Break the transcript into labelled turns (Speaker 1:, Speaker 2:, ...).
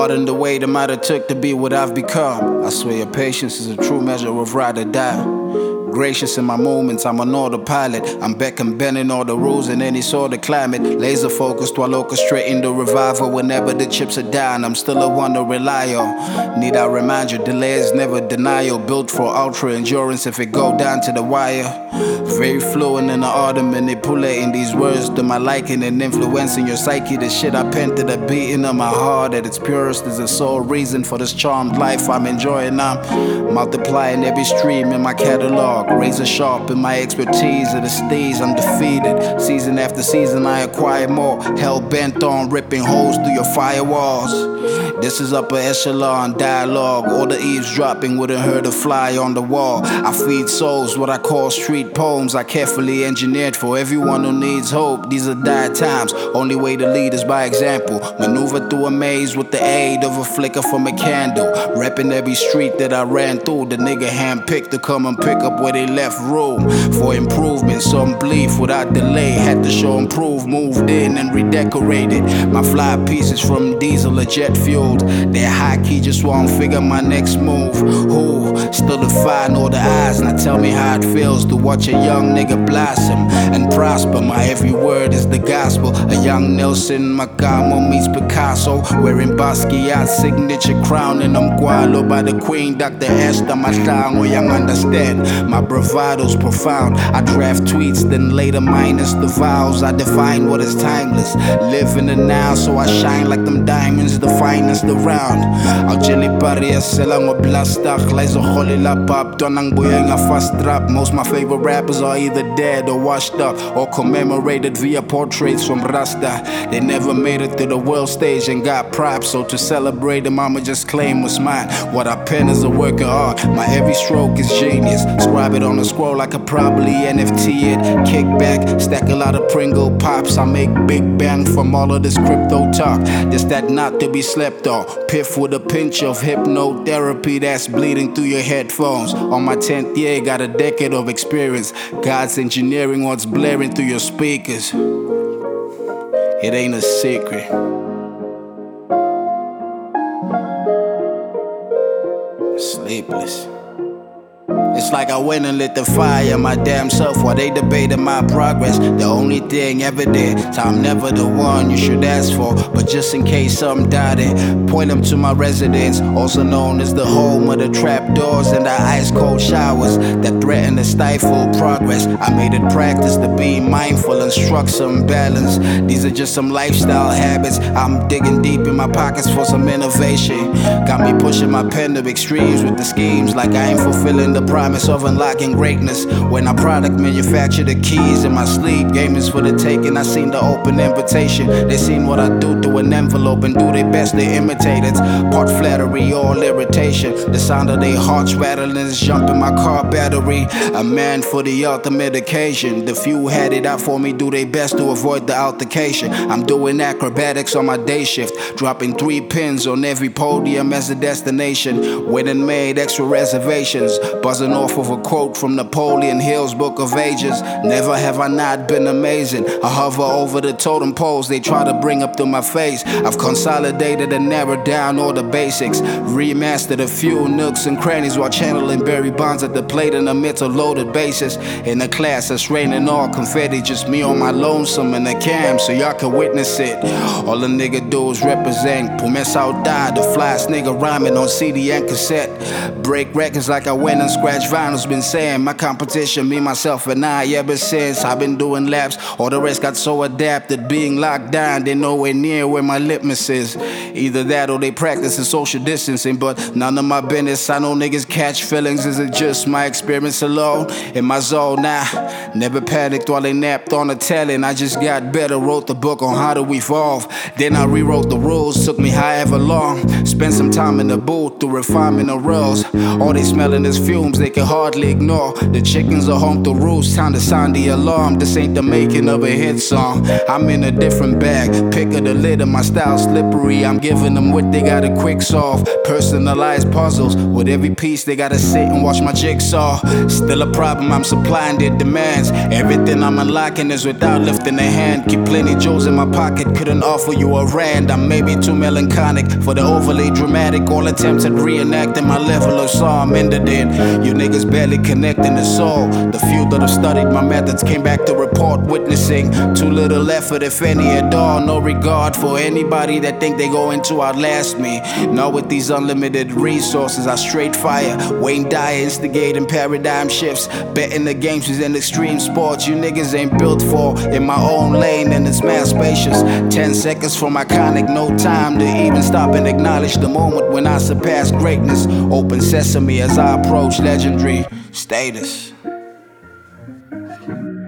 Speaker 1: pardon the weight it might have took to be what I've become. I swear your patience is a true measure of ride or die. Gracious in my moments, I'm an autopilot. I'm back and bending all the rules in any sort of climate. Laser focused while orchestrating the revival. Whenever the chips are down, I'm still a one to rely on. Need I remind you, delay is never denial. Built for ultra endurance if it go down to the wire. Very fluent in the art of manipulating these words to my liking and influencing your psyche. The shit I pen to the beating of my heart at its purest is the sole reason for this charmed life I'm enjoying. I'm multiplying every stream in my catalog. Razor sharp in my expertise of the steez, I'm defeated. Season after season I acquire more. Hell bent on ripping holes through your firewalls. This is upper echelon dialogue. All the eavesdropping wouldn't hurt a fly on the wall. I feed souls what I call street poems. I carefully engineered for everyone who needs hope. These are dire times, only way to lead is by example. Maneuver through a maze with the aid of a flicker from a candle. Repping every street that I ran through. The nigga handpicked to come and pick up where they left room for improvement. Some belief without delay. Had to show improve, moved in and redecorated. My fly pieces from diesel or jet fueled. They're high key, just wanna figure my next move. Who still defying all the eyes? Now tell me how it feels to watch a young nigga blossom and prosper. My every word is the gospel. A young Nelson Macamo meets Picasso, wearing Basquiat's signature crown, and I'm gualo by the Queen, Dr. Esther Matango. Young understand my bravado's profound. I draft tweets, then later minus the vowels. I define what is timeless. Live in the now, so I shine like them diamonds, the finest around. I'll jelly barrier, selang o blastak. Liza holy lapap, donang buyang a fast drop. Most my favorite rappers are either dead or washed up, or commemorated via portraits from Rasta. They never made it to the world stage and got props, so to celebrate them I'ma just claim what's mine. What I pen is a work of art. My every stroke is genius. Scribe it on a scroll, I could probably NFT it. Kick back, stack a lot of Pringle pops. I make big bang from all of this crypto talk. Just that not to be slept on. Piff with a pinch of hypnotherapy that's bleeding through your headphones. On my 10th year, got a decade of experience. God's engineering what's blaring through your speakers. It ain't a secret. Sleepless. It's like I went and lit the fire my damn self while they debated my progress. The only thing evident, so I'm never the one you should ask for. But just in case something doubted, point them to my residence, also known as the home of the trapdoors and the ice cold showers that threaten to stifle progress. I made it practice to be mindful and struck some balance. These are just some lifestyle habits. I'm digging deep in my pockets for some innovation. Got me pushing my pen to extremes with the schemes, like I ain't fulfilling the promise of unlocking greatness. When I product manufacture the keys in my sleep, game is for the taking. I seen the open invitation. They seen what I do to an envelope and do their best to imitate it. Part flattery, all irritation. The sound of their hearts rattling is jumping my car battery. A man for the ultimate occasion. The few had it out for me, do their best to avoid the altercation. I'm doing acrobatics on my day shift, dropping 3 pins on every podium as a destination. Went and made extra reservations, buzzing off of a quote from Napoleon Hill's Book of Ages. Never have I not been amazing. I hover over the totem poles they try to bring up to my face. I've consolidated and narrowed down all the basics, remastered a few nooks and crannies while channeling Barry Bonds at the plate in a mental loaded basis. In a class that's raining all confetti, just me on my lonesome in the cam so y'all can witness it. All the nigga do is represent Pume Saudade, the flyest nigga rhyming on CD and cassette. Break records like I went and scratched vinyls. Been saying my competition, me, myself, and I. Ever since I've been doing laps, all the rest got so adapted. Being locked down, they nowhere near where my litmus is. Either that or they practicing social distancing, but none of my business. I know niggas catch feelings. Is it just my experience alone? In my zone now, never panicked while they napped on the telling. I just got better, wrote the book on how to evolve. Then I rewrote the rules, took me however long. Spent some time in the booth to refinement of rules. All they smelling is fumes, they can hardly ignore. The chickens are home to roost, time to sound the alarm. This ain't the making of a hit song. I'm in a different bag, pick of the lid and my style slippery. I'm giving them what they gotta quick solve. Personalized puzzles, with every piece they gotta sit and watch my jigsaw. Still a problem, I'm supplying their demands. Everything I'm unlocking is without lifting a hand. Keep plenty jewels in my pocket, couldn't offer you a rand. I'm maybe too melancholic for the overly dramatic. All attempts at reenacting my level of saw, I'm ended it. You niggas barely connecting the soul. The few that have studied my methods came back to report witnessing too little effort, if any at all. No regard for anybody that think they going to outlast me. Not with these unlimited resources, I straight fire. Wayne Dyer instigating paradigm shifts. Betting the games is in extreme sports you niggas ain't built for. In my own lane and it's mad spacious. 10 seconds from iconic, no time to even stop and acknowledge the moment when I surpass greatness. Open sesame as I approach legendary status.